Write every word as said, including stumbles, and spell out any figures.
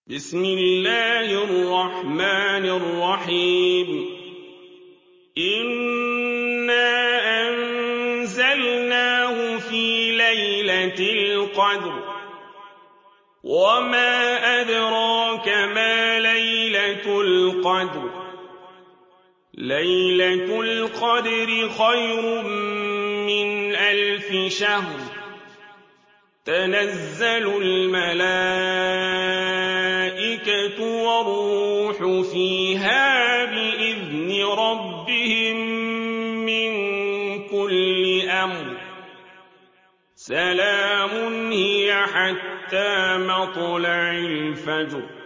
بسم الله الرحمن الرحيم إنا أنزلناه في ليلة القدر وما أدراك ما ليلة القدر ليلة القدر خير من ألف شهر تنزل الملائكة والروح فيها بإذن ربهم من كل أمر سلام هي حتى مطلع الفجر